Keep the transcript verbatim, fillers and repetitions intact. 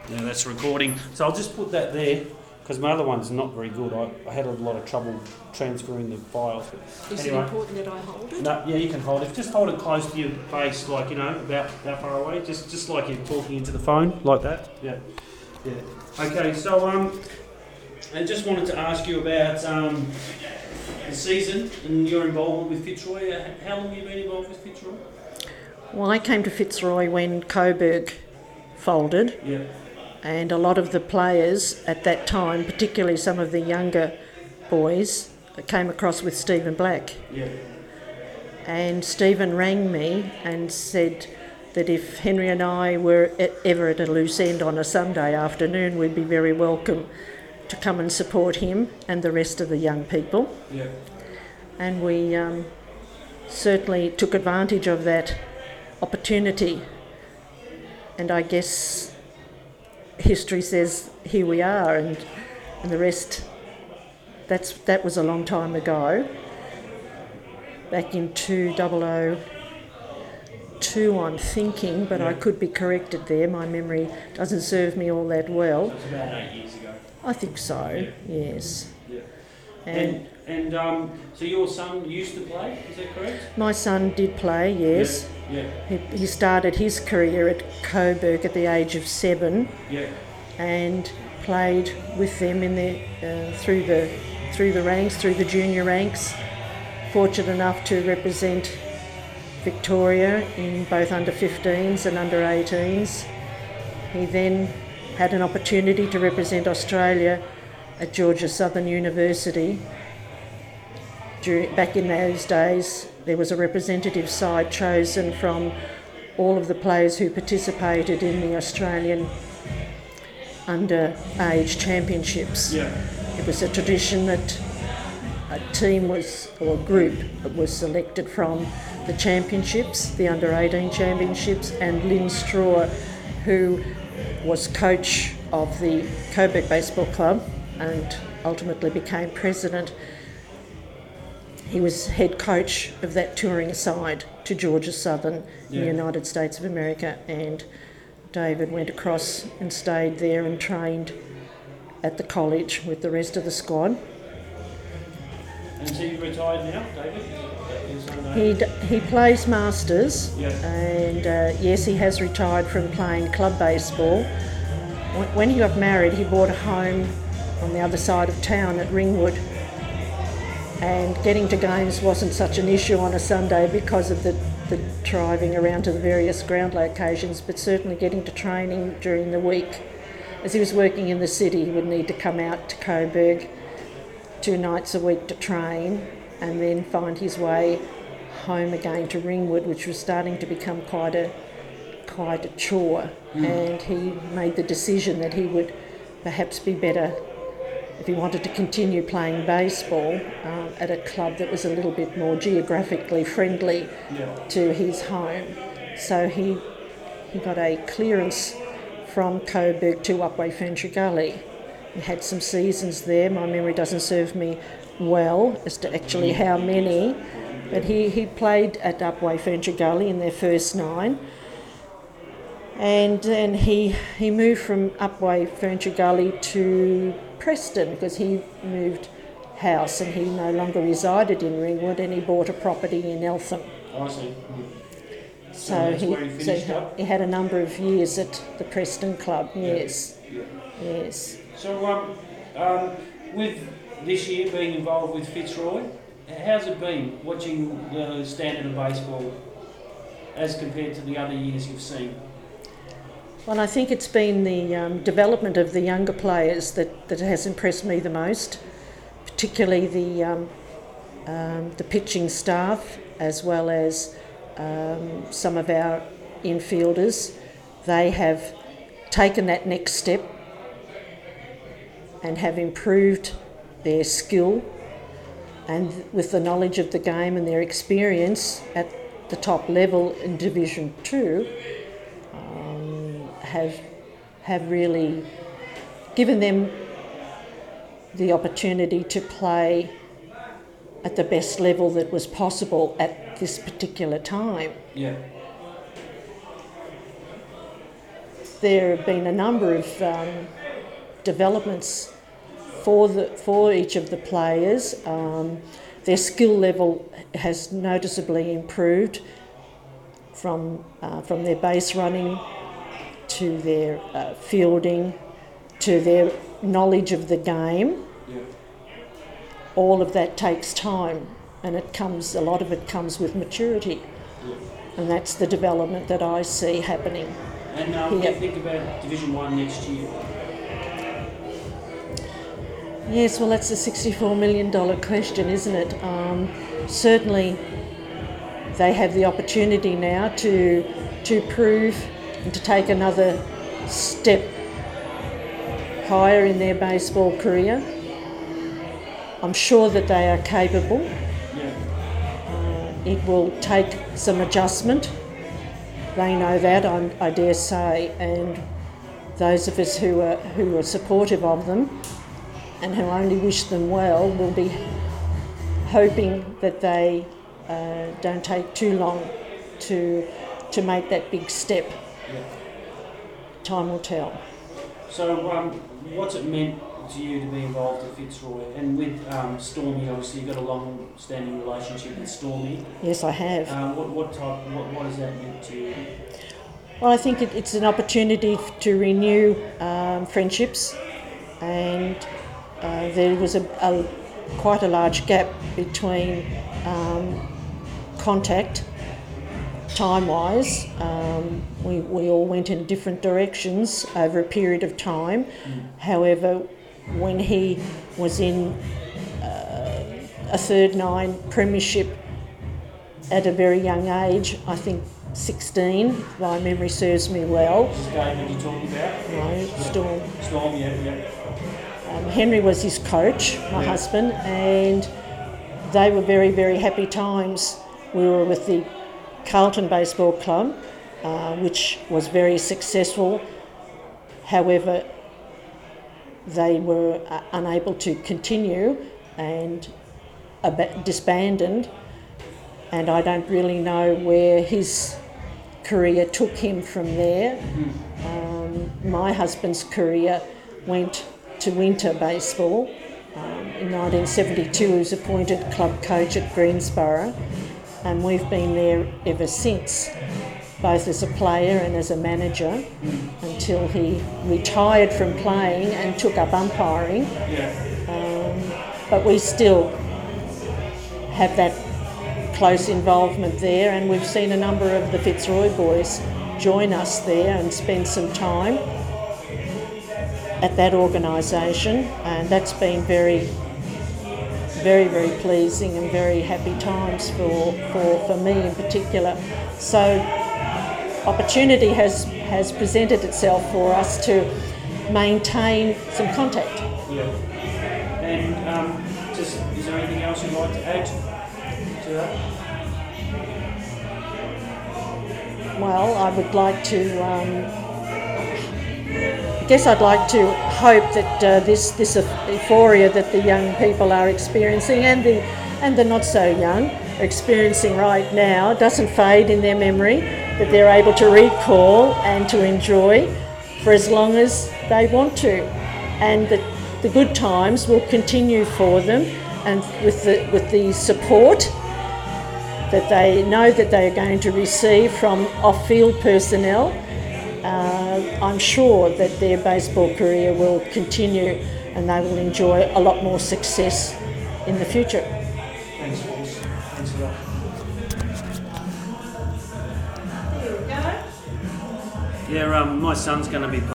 Yeah, that's recording. So I'll just put that there because my other one's not very good. I, I had a lot of trouble transferring the files. But Is anyway, it important that I hold it? No, yeah, you can hold it. Just hold it close to your face, like, you know, about that far away. Just just like you're talking into the phone, like that. Yeah. Yeah. Okay, so um, I just wanted to ask you about um, the season and your involvement with Fitzroy. How long have you been involved with Fitzroy? Well, I came to Fitzroy when Coburg folded. Yeah. And a lot of the players at that time, particularly some of the younger boys, came across with Stephen Black. Yeah. And Stephen rang me and said that if Henry and I were at, ever at a loose end on a Sunday afternoon, we'd be very welcome to come and support him and the rest of the young people. Yeah. And we um, certainly took advantage of that opportunity. And I guess history says here we are, and, and the rest, that's that was a long time ago. Back in two thousand two, I'm thinking, but yeah. I could be corrected there. My memory doesn't serve me all that well. So it's about eight years ago. I think so, yeah. yes. Yeah. And, and, and um, so your son used to play, is that correct? My son did play, yes. Yeah. yeah. He, he started his career at Coburg at the age of seven. Yeah. And played with them in the uh, through the through the ranks, through the junior ranks. Fortunate enough to represent Victoria in both under fifteens and under eighteens. He then had an opportunity to represent Australia at Georgia Southern University. During, back in those days, there was a representative side chosen from all of the players who participated in the Australian under-age championships. Yeah. It was a tradition that a team was, or a group was selected from the championships, the under eighteen championships, and Lynn Straw, who was coach of the Coburg Baseball Club and ultimately became president. He was head coach of that touring side to Georgia Southern yeah. in the United States of America, and David went across and stayed there and trained at the college with the rest of the squad. And so you retired now, David? He d- he plays Masters, yeah. and uh, yes, he has retired from playing club baseball. When, when he got married, he bought a home on the other side of town at Ringwood, and getting to games wasn't such an issue on a Sunday because of the, the driving around to the various ground locations, but certainly getting to training during the week. As he was working in the city, he would need to come out to Coburg two nights a week to train and then find his way home again to Ringwood, which was starting to become quite a quite a chore. Mm. And he made the decision that he would perhaps be better if he wanted to continue playing baseball um, at a club that was a little bit more geographically friendly yeah. to his home. So he he got a clearance from Coburg to Upwey Ferntree Gully. He had some seasons there. My memory doesn't serve me well as to actually how many, but he, he played at Upwey Ferntree Gully in their first nine. And then he, he moved from Upwey Ferntree Gully to Preston because he moved house and he no longer resided in Ringwood, and he bought a property in Eltham. Oh, I see. So, so he, he, so he had a number of years at the Preston club, yes. Yeah. Yes. So um, um, with this year being involved with Fitzroy, how's it been watching the standard of baseball as compared to the other years you've seen? Well, I think it's been the um, development of the younger players that, that has impressed me the most, particularly the um, um, the pitching staff as well as um, some of our infielders. They have taken that next step and have improved their skill, and with the knowledge of the game and their experience at the top level in Division Two, um, have have really given them the opportunity to play at the best level that was possible at this particular time. Yeah. there have been a number of um, developments for the for each of the players. Um, their skill level has noticeably improved from uh, from their base running to their uh, fielding to their knowledge of the game. Yeah. All of that takes time, and it comes. A lot of it comes with maturity, Yeah. and that's the development that I see happening. And uh, what do Yeah. you think about Division One next year? Yes, well, that's a sixty-four million dollars question, isn't it? Um, certainly, they have the opportunity now to to prove and to take another step higher in their baseball career. I'm sure that they are capable. Yeah. Uh, it will take some adjustment. They know that, I'm, I dare say, and those of us who are who are supportive of them and who only wish them well will be hoping that they uh, don't take too long to to make that big step. Yeah. Time will tell. So, um, what's it meant to you to be involved at Fitzroy? And with um, Stormy, obviously, you've got a long-standing relationship with Stormy. Yes, I have. Uh, what, what type? What, what has that meant to you? Well, I think it, it's an opportunity to renew um, friendships, and uh, there was a, a quite a large gap between um, contact time-wise. Um, we, we all went in different directions over a period of time. Mm. However, when he was in uh, a third nine premiership at a very young age, I think sixteen, if my memory serves me well. This game that you're talking about? No, Storm. Storm, yeah, yeah. Um, Henry was his coach, my Yeah. husband, and they were very, very happy times. We were with the Carlton Baseball Club, uh, which was very successful. However, they were uh, unable to continue and ab- disbanded, and I don't really know where his career took him from there. Mm. Um, my husband's career went to winter baseball. Um, in nineteen seventy-two, he was appointed club coach at Greensborough, and we've been there ever since, both as a player and as a manager, Mm. until he retired from playing and took up umpiring. Yeah. Um, but we still have that close involvement there, and we've seen a number of the Fitzroy boys join us there and spend some time at that organisation, and that's been very, very, very pleasing and very happy times for, for, for me in particular. So opportunity has, has presented itself for us to maintain some contact. Yeah. And um, just, is there anything else you'd like to add to that? Well, I would like to, um, I guess I'd like to hope that uh, this this euphoria that the young people are experiencing, and the and the not so young are experiencing right now, doesn't fade in their memory, that they're able to recall and to enjoy for as long as they want to, and that the good times will continue for them, and with the with the support that they know that they are going to receive from off-field personnel. Uh, I'm sure that their baseball career will continue and they will enjoy a lot more success in the future. Thanks, Bruce. Thanks a lot. There we go. Yeah, um, my son's going to be